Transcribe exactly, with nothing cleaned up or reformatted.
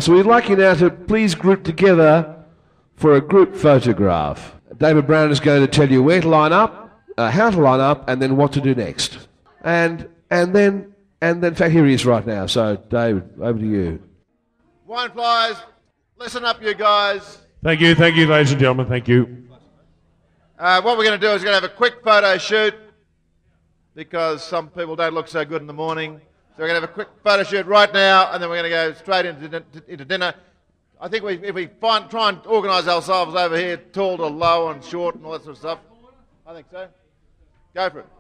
So we'd like you now to please group together for a group photograph. David Brown is going to tell you where to line up, uh, how to line up, and then what to do next. And and then, and then, in fact, here he is right now. So, David, over to you. Wine flies, listen up, you guys. Thank you, thank you, ladies and gentlemen, thank you. Uh, what we're going to do is we're going to have a quick photo shoot because some people don't look so good in the morning. So we're going to have a quick photo shoot right now, and then we're going to go straight into, into dinner. I think we, if we find, try and organise ourselves over here, tall to low and short and all that sort of stuff. I think so. Go for it.